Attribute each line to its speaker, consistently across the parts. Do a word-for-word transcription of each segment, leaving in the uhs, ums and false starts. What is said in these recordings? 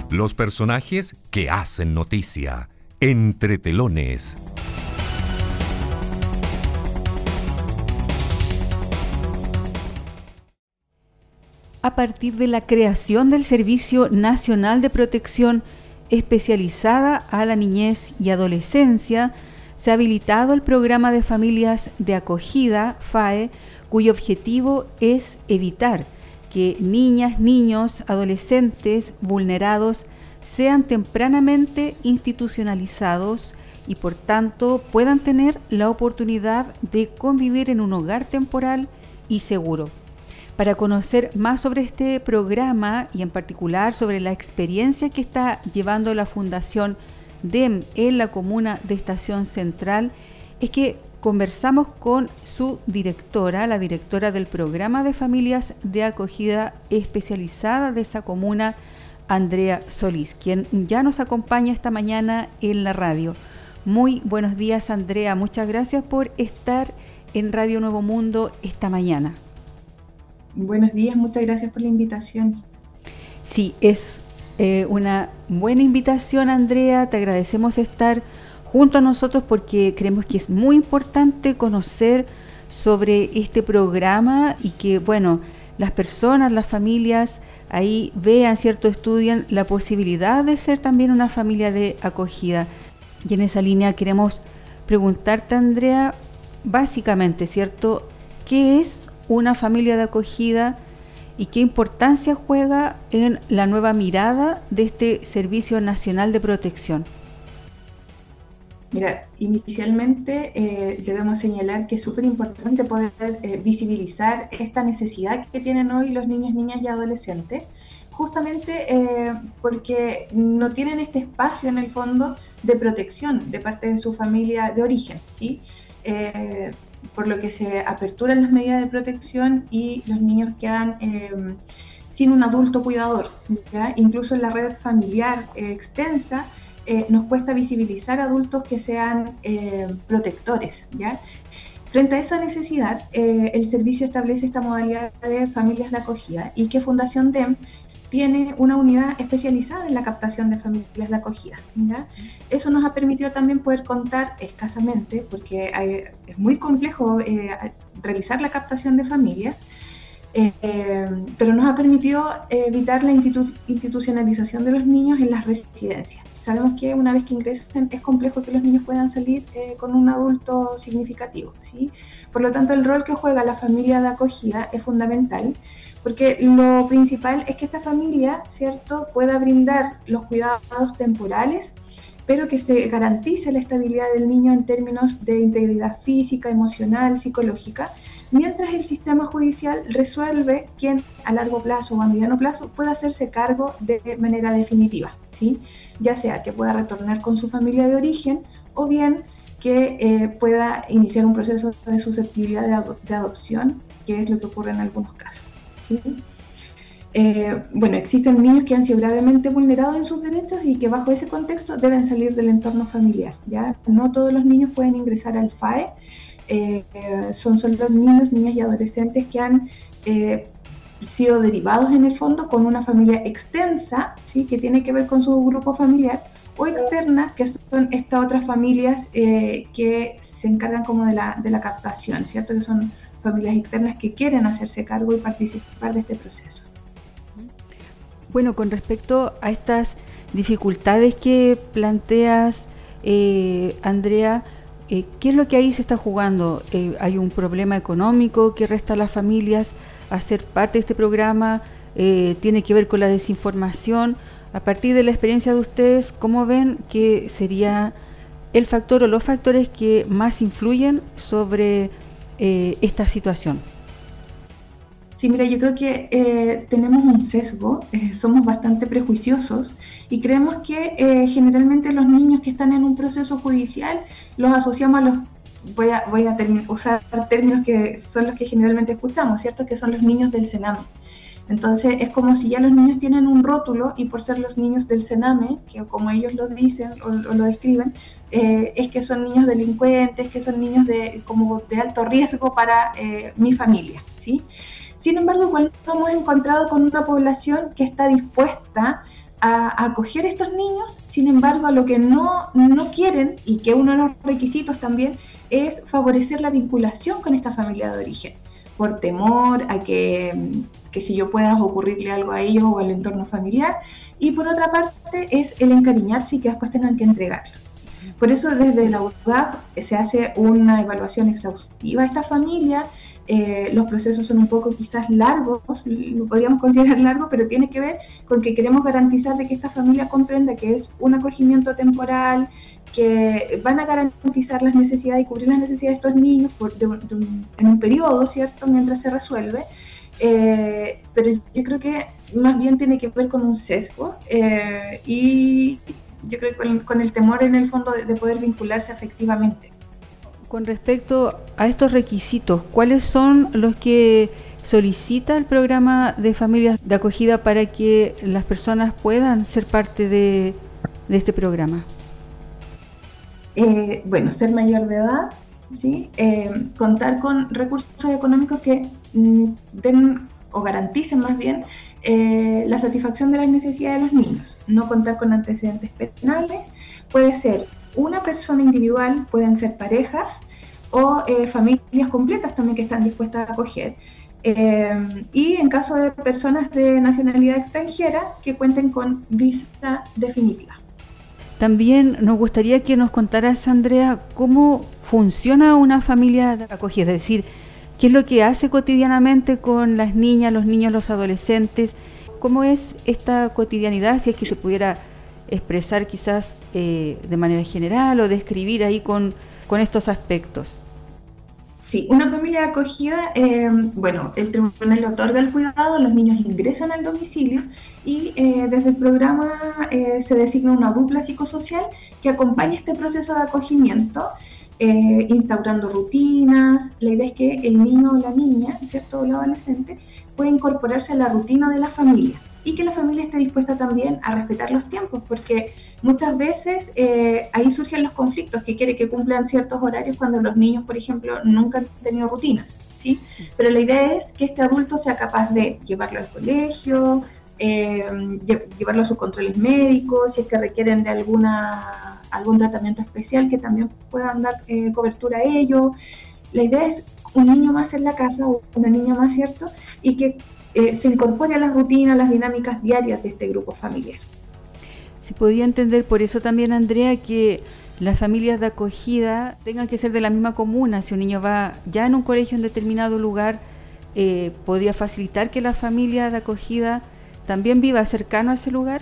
Speaker 1: Los personajes que hacen noticia. Entre telones.
Speaker 2: A partir de la creación del Servicio Nacional de Protección especializada a la niñez y adolescencia, se ha habilitado el programa de familias de acogida, F A E, cuyo objetivo es evitar que niñas, niños, adolescentes vulnerados sean tempranamente institucionalizados y por tanto puedan tener la oportunidad de convivir en un hogar temporal y seguro. Para conocer más sobre este programa y en particular sobre la experiencia que está llevando la Fundación D E M en la comuna de Estación Central, es que conversamos con su directora, la directora del programa de familias de acogida especializada de esa comuna, Andrea Solís, quien ya nos acompaña esta mañana en la radio. Muy buenos días, Andrea. Muchas gracias por estar en Radio Nuevo Mundo esta mañana.
Speaker 3: Buenos días, muchas gracias por la invitación.
Speaker 2: Sí, es eh, una buena invitación, Andrea. Te agradecemos estar junto a nosotros porque creemos que es muy importante conocer sobre este programa y que, bueno, las personas, las familias ahí vean, ¿cierto?, estudien la posibilidad de ser también una familia de acogida. Y en esa línea queremos preguntarte, Andrea, básicamente, ¿cierto?, ¿qué es una familia de acogida y qué importancia juega en la nueva mirada de este Servicio Nacional de Protección?
Speaker 3: Mira, inicialmente eh, debemos señalar que es súper importante poder eh, visibilizar esta necesidad que tienen hoy los niños, niñas y adolescentes, justamente eh, porque no tienen este espacio en el fondo de protección de parte de su familia de origen, ¿sí? Eh, por lo que se aperturan las medidas de protección y los niños quedan eh, sin un adulto cuidador, ¿ya? Incluso en la red familiar eh, extensa eh, nos cuesta visibilizar adultos que sean eh, protectores, ¿ya? Frente a esa necesidad, eh, el servicio establece esta modalidad de familias de acogida y que Fundación D E M tiene una unidad especializada en la captación de familias de acogida, ¿ya? Eso nos ha permitido también poder contar escasamente, porque hay, es muy complejo eh, realizar la captación de familias, eh, eh, pero nos ha permitido evitar la institu- institucionalización de los niños en las residencias. Sabemos que una vez que ingresen es complejo que los niños puedan salir eh, con un adulto significativo, ¿sí? Por lo tanto, el rol que juega la familia de acogida es fundamental, porque lo principal es que esta familia, ¿cierto?, pueda brindar los cuidados temporales, pero que se garantice la estabilidad del niño en términos de integridad física, emocional, psicológica, mientras el sistema judicial resuelve quién a largo plazo o a mediano plazo pueda hacerse cargo de manera definitiva, ¿sí? Ya sea que pueda retornar con su familia de origen o bien que eh, pueda iniciar un proceso de susceptibilidad de, ado- de adopción, que es lo que ocurre en algunos casos. ¿Sí? Eh, bueno, existen niños que han sido gravemente vulnerados en sus derechos y que bajo ese contexto deben salir del entorno familiar, ¿ya? No todos los niños pueden ingresar al F A E, eh, eh, son solo los niños, niñas y adolescentes que han eh, sido derivados en el fondo con una familia extensa, ¿sí?, que tiene que ver con su grupo familiar, o externas, que son estas otras familias eh, que se encargan como de la, de la captación, ¿cierto?, que son familias externas que quieren hacerse cargo y participar de este proceso.
Speaker 2: Bueno, con respecto a estas dificultades que planteas, eh, Andrea, eh, ¿qué es lo que ahí se está jugando? Eh, ¿Hay un problema económico que resta a las familias a ser parte de este programa? Eh, ¿Tiene que ver con la desinformación? A partir de la experiencia de ustedes, ¿cómo ven que sería el factor o los factores que más influyen sobre Eh, esta situación?
Speaker 3: Sí, mira, yo creo que eh, tenemos un sesgo, eh, somos bastante prejuiciosos y creemos que eh, generalmente los niños que están en un proceso judicial los asociamos a los, voy a, voy a term- usar términos que son los que generalmente escuchamos, ¿cierto?, que son los niños del Sename. Entonces es como si ya los niños tienen un rótulo y por ser los niños del Sename, que como ellos lo dicen o, o lo describen, eh, es que son niños delincuentes, que son niños de, como de alto riesgo para eh, mi familia, ¿sí? Sin embargo, igual nos hemos encontrado con una población que está dispuesta a, a acoger a estos niños. Sin embargo, lo que no, no quieren, y que uno de los requisitos también, es favorecer la vinculación con esta familia de origen, por temor a que, que si yo pueda ocurrirle algo a ellos o al entorno familiar, y por otra parte es el encariñarse y que después tengan que entregarlo. Por eso desde la U D A P se hace una evaluación exhaustiva a esta familia. Eh, los procesos son un poco quizás largos, lo podríamos considerar largo, pero tiene que ver con que queremos garantizar de que esta familia comprenda que es un acogimiento temporal, que van a garantizar las necesidades y cubrir las necesidades de estos niños por, de, de un, en un periodo, ¿cierto?, mientras se resuelve. Eh, pero yo creo que más bien tiene que ver con un sesgo eh, y yo creo que con, con el temor en el fondo de, de poder vincularse afectivamente.
Speaker 2: Con respecto a estos requisitos, ¿cuáles son los que solicita el programa de familias de acogida para que las personas puedan ser parte de, de este programa?
Speaker 3: Eh, bueno, ser mayor de edad, ¿sí? Eh, contar con recursos económicos que mm, den o garanticen más bien eh, la satisfacción de las necesidades de los niños. No contar con antecedentes penales. Puede ser una persona individual, pueden ser parejas o eh, familias completas también que están dispuestas a acoger. Eh, y en caso de personas de nacionalidad extranjera que cuenten con visa definitiva.
Speaker 2: También nos gustaría que nos contaras, Andrea, cómo funciona una familia de acogida, es decir, qué es lo que hace cotidianamente con las niñas, los niños, los adolescentes, cómo es esta cotidianidad, si es que se pudiera expresar quizás eh, de manera general o describir ahí con, con estos aspectos.
Speaker 3: Sí, una familia de acogida, eh, bueno, el tribunal le otorga el cuidado, los niños ingresan al domicilio y eh, desde el programa eh, se designa una dupla psicosocial que acompaña este proceso de acogimiento, eh, instaurando rutinas. La idea es que el niño o la niña, ¿cierto?, o el adolescente, pueda incorporarse a la rutina de la familia y que la familia esté dispuesta también a respetar los tiempos, porque muchas veces eh, ahí surgen los conflictos, que quiere que cumplan ciertos horarios cuando los niños, por ejemplo, nunca han tenido rutinas, ¿sí? Pero la idea es que este adulto sea capaz de llevarlo al colegio, eh, llevarlo a sus controles médicos, si es que requieren de alguna, algún tratamiento especial, que también puedan dar eh, cobertura a ello. La idea es un niño más en la casa o una niña más, ¿cierto? Y que eh, se incorpore a las rutinas, las dinámicas diarias de este grupo familiar.
Speaker 2: Se podía entender por eso también, Andrea, que las familias de acogida tengan que ser de la misma comuna. Si un niño va ya en un colegio en determinado lugar, eh, ¿podría facilitar que la familia de acogida también viva cercano a ese lugar?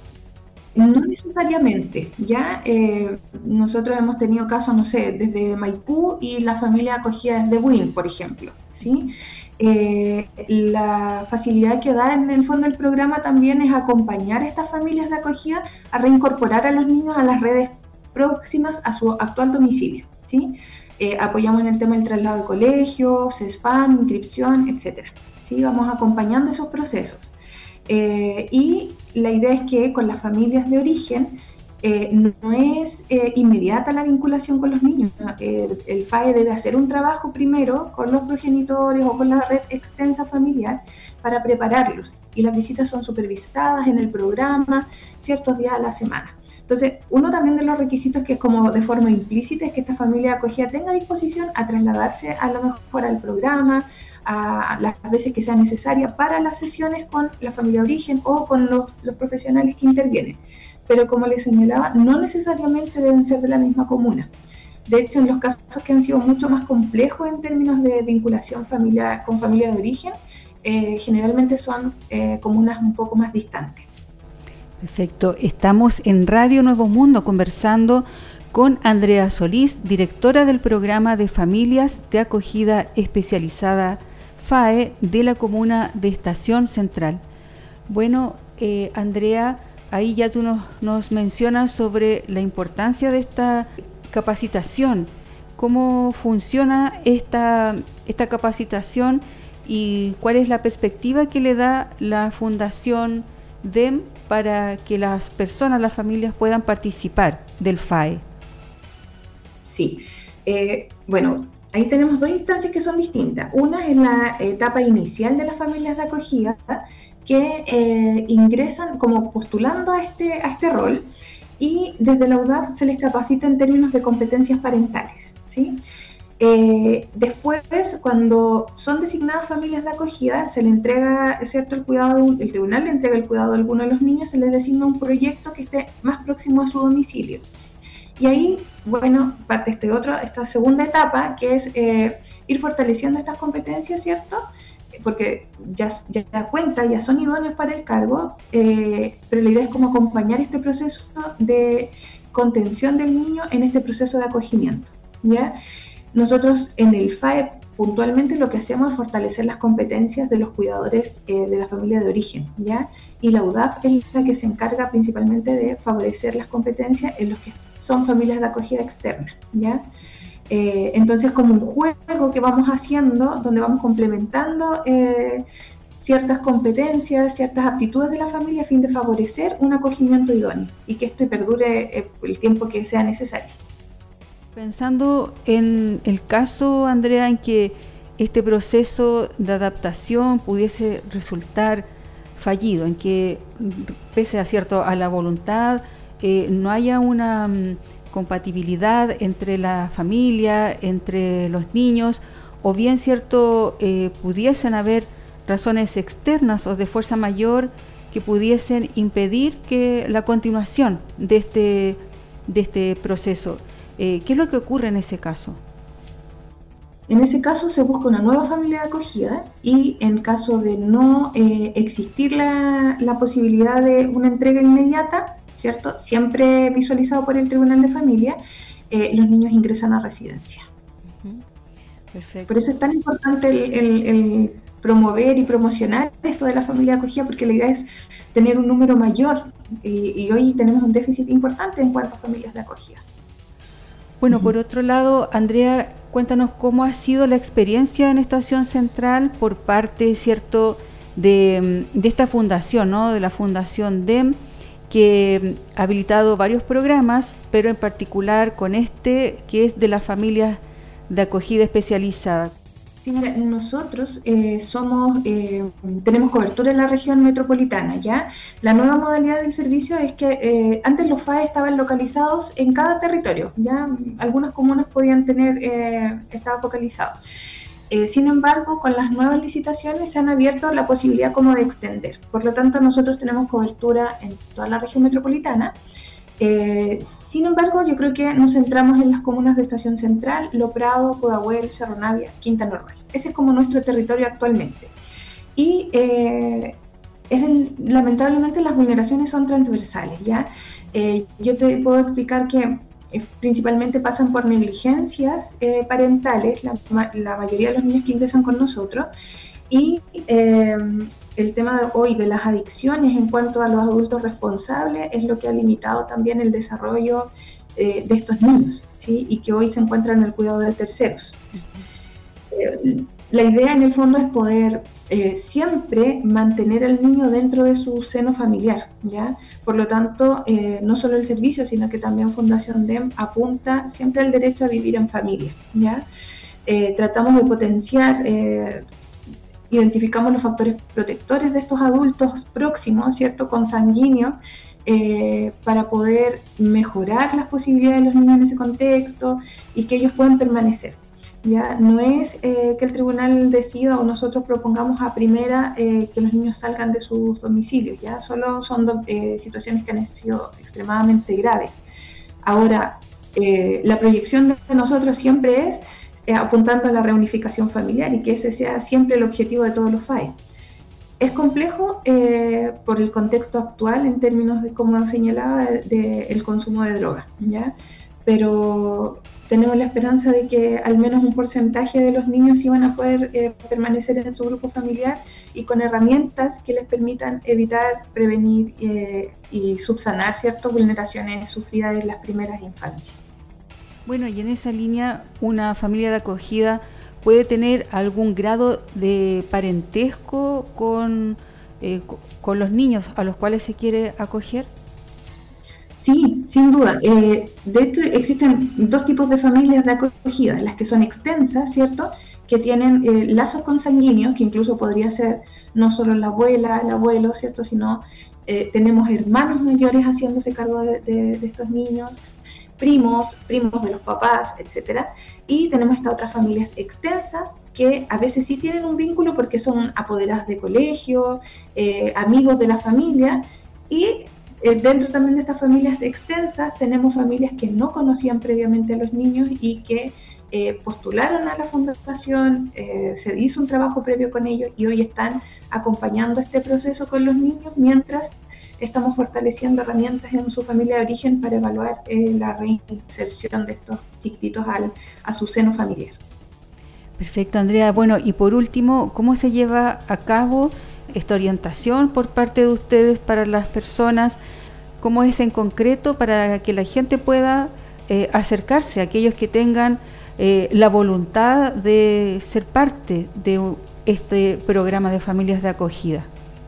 Speaker 3: No necesariamente, ya eh, nosotros hemos tenido casos, no sé, desde Maipú y la familia acogida desde Buin, por ejemplo, ¿sí? Eh, la facilidad que da en el fondo el programa también es acompañar a estas familias de acogida a reincorporar a los niños a las redes próximas a su actual domicilio, ¿sí? Eh, apoyamos en el tema del traslado de colegio, CESFAM, inscripción, etcétera, ¿sí? Vamos acompañando esos procesos. Eh, y la idea es que con las familias de origen eh, no, no es eh, inmediata la vinculación con los niños, ¿no? el, el F A E debe hacer un trabajo primero con los progenitores o con la red extensa familiar para prepararlos, y las visitas son supervisadas en el programa ciertos días a la semana. Entonces, uno también de los requisitos que es como de forma implícita es que esta familia de acogida tenga disposición a trasladarse a lo mejor al programa, a las veces que sea necesaria para las sesiones con la familia de origen o con los, los profesionales que intervienen. Pero como les señalaba, no necesariamente deben ser de la misma comuna. De hecho, en los casos que han sido mucho más complejos en términos de vinculación familiar, con familia de origen, eh, generalmente son eh, comunas un poco más distantes.
Speaker 2: Perfecto. Estamos en Radio Nuevo Mundo conversando con Andrea Solís, directora del programa de familias de acogida especializada F A E de la comuna de Estación Central. Bueno, eh, Andrea, ahí ya tú nos, nos mencionas sobre la importancia de esta capacitación. ¿Cómo funciona esta, esta capacitación y cuál es la perspectiva que le da la Fundación D E M para que las personas, las familias puedan participar del F A E?
Speaker 3: Sí, eh, bueno, ahí tenemos dos instancias que son distintas. Una es la etapa inicial de las familias de acogida, que eh, ingresan como postulando a este, a este rol, y desde la U D A F se les capacita en términos de competencias parentales, ¿sí? Eh, después, cuando son designadas familias de acogida, se le entrega, ¿cierto?, el cuidado, de, el tribunal le entrega el cuidado de alguno de los niños, se les designa un proyecto que esté más próximo a su domicilio. Y ahí, bueno, parte este otro, esta segunda etapa, que es eh, ir fortaleciendo estas competencias, ¿cierto?, porque ya, ya da cuenta, ya son idóneos para el cargo, eh, pero la idea es como acompañar este proceso de contención del niño en este proceso de acogimiento, ¿ya? Nosotros en el F A E puntualmente lo que hacemos es fortalecer las competencias de los cuidadores eh, de la familia de origen, ¿ya? Y la U D A F es la que se encarga principalmente de favorecer las competencias en los que son familias de acogida externa, ¿ya? Eh, entonces, como un juego que vamos haciendo, donde vamos complementando eh, ciertas competencias, ciertas aptitudes de la familia a fin de favorecer un acogimiento idóneo y que esto perdure eh, el tiempo que sea necesario.
Speaker 2: Pensando en el caso, Andrea, en que este proceso de adaptación pudiese resultar fallido, en que pese a, cierto, a la voluntad, eh, no haya una um, compatibilidad entre la familia, entre los niños, o bien cierto eh, pudiesen haber razones externas o de fuerza mayor que pudiesen impedir que la continuación de este, de este proceso. Eh, ¿Qué es lo que ocurre en ese caso?
Speaker 3: En ese caso se busca una nueva familia de acogida, y en caso de no eh, existir la, la posibilidad de una entrega inmediata, ¿cierto?, siempre visualizado por el Tribunal de Familia, eh, los niños ingresan a residencia. Uh-huh. Perfecto. Por eso es tan importante el, el, el promover y promocionar esto de la familia de acogida, porque la idea es tener un número mayor, y, y hoy tenemos un déficit importante en cuanto a familias de acogida.
Speaker 2: Bueno, uh-huh. Por otro lado, Andrea, cuéntanos cómo ha sido la experiencia en Estación Central por parte, ¿cierto?, de, de esta fundación, ¿no?, de la Fundación D E M, que ha habilitado varios programas, pero en particular con este, que es de las familias de acogida especializada.
Speaker 3: Sí, mira, nosotros eh, somos, eh, tenemos cobertura en la región metropolitana, ¿ya? La nueva modalidad del servicio es que eh, antes los F A E estaban localizados en cada territorio, ¿ya? Algunas comunas podían tener, eh, estaba focalizado. Eh, sin embargo, con las nuevas licitaciones se han abierto la posibilidad como de extender. Por lo tanto, nosotros tenemos cobertura en toda la región metropolitana. Eh, sin embargo, yo creo que nos centramos en las comunas de Estación Central, Lo Prado, Pudahuel, Cerro Navia, Quinta Normal. Ese es como nuestro territorio actualmente. Y eh, es el, lamentablemente las vulneraciones son transversales, ¿ya? Eh, yo te puedo explicar que eh, principalmente pasan por negligencias eh, parentales, la, la mayoría de los niños que ingresan con nosotros, y eh, el tema de hoy de las adicciones en cuanto a los adultos responsables es lo que ha limitado también el desarrollo eh, de estos niños, ¿sí? Y que hoy se encuentran en el cuidado de terceros. Uh-huh. Eh, la idea en el fondo es poder eh, siempre mantener al niño dentro de su seno familiar, ¿ya? Por lo tanto, eh, no solo el servicio, sino que también Fundación D E M apunta siempre al derecho a vivir en familia, ¿ya? Eh, tratamos de potenciar, eh, identificamos los factores protectores de estos adultos próximos, ¿cierto?, consanguíneos, eh, para poder mejorar las posibilidades de los niños en ese contexto y que ellos puedan permanecer. Ya no es eh, que el tribunal decida o nosotros propongamos a primera eh, que los niños salgan de sus domicilios, ya solo son do, eh, situaciones que han sido extremadamente graves. Ahora, eh, la proyección de nosotros siempre es eh, apuntando a la reunificación familiar y que ese sea siempre el objetivo de todos los F A E. Es complejo eh, por el contexto actual en términos de, como señalaba, del de consumo de drogas, ¿ya? Pero tenemos la esperanza de que al menos un porcentaje de los niños sí van a poder eh, permanecer en su grupo familiar y con herramientas que les permitan evitar, prevenir eh, y subsanar ciertas vulneraciones sufridas en las primeras infancias.
Speaker 2: Bueno, y en esa línea, ¿una familia de acogida puede tener algún grado de parentesco con, eh, con los niños a los cuales se quiere acoger?
Speaker 3: Sí, sin duda. Eh, de hecho, existen dos tipos de familias de acogida, las que son extensas, ¿cierto? Que tienen eh, lazos consanguíneos, que incluso podría ser no solo la abuela, el abuelo, ¿cierto? Sino eh, tenemos hermanos mayores haciéndose cargo de, de, de estos niños, primos, primos de los papás, etcétera. Y tenemos estas otras familias extensas que a veces sí tienen un vínculo porque son apoderadas de colegio, eh, amigos de la familia, y eh, dentro también de estas familias extensas tenemos familias que no conocían previamente a los niños y que eh, postularon a la fundación, eh, se hizo un trabajo previo con ellos y hoy están acompañando este proceso con los niños mientras estamos fortaleciendo herramientas en su familia de origen para evaluar eh, la reinserción de estos chiquititos al, a su seno familiar.
Speaker 2: Perfecto, Andrea. Bueno, y por último, ¿cómo se lleva a cabo esta orientación por parte de ustedes para las personas? ¿Cómo es en concreto para que la gente pueda eh, acercarse a aquellos que tengan eh, la voluntad de ser parte de este programa de familias de acogida?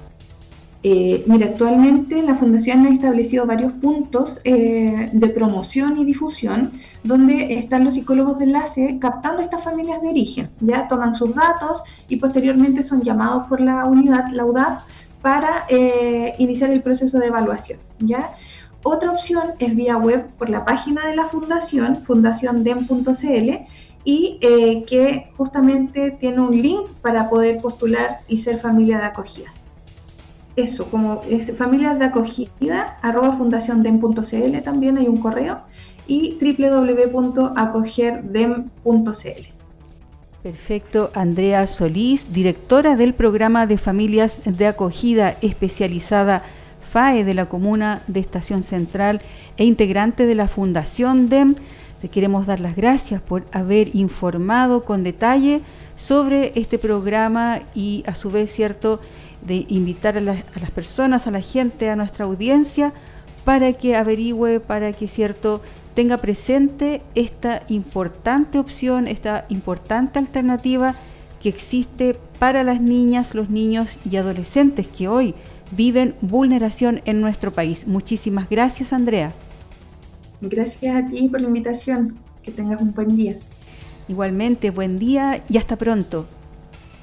Speaker 3: Eh, mira, actualmente la Fundación ha establecido varios puntos eh, de promoción y difusión donde están los psicólogos de enlace captando estas familias de origen. Ya toman sus datos y posteriormente son llamados por la unidad, la U D A P, para eh, iniciar el proceso de evaluación. ¿Ya? Otra opción es vía web por la página de la Fundación, fundación dem punto c l, y eh, que justamente tiene un link para poder postular y ser familia de acogida. Eso, como es familias de acogida, arroba fundación dem punto c l, también hay un correo, y doble u doble u doble u punto acogerdem punto c l.
Speaker 2: Perfecto. Andrea Solís, directora del programa de familias de acogida especializada F A E de la comuna de Estación Central e integrante de la Fundación D E M. Te queremos dar las gracias por haber informado con detalle sobre este programa y a su vez, cierto, de invitar a, la, a las personas, a la gente, a nuestra audiencia, para que averigüe, para que, cierto, tenga presente esta importante opción, esta importante alternativa que existe para las niñas, los niños y adolescentes que hoy viven vulneración en nuestro país. Muchísimas gracias, Andrea.
Speaker 3: Gracias a ti por la invitación. Que tengas un buen día.
Speaker 2: Igualmente, buen día y hasta pronto.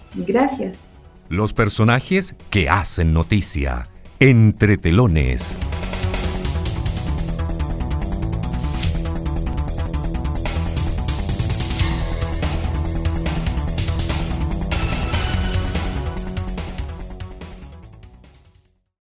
Speaker 3: Gracias.
Speaker 1: Los personajes que hacen noticia. Entre telones.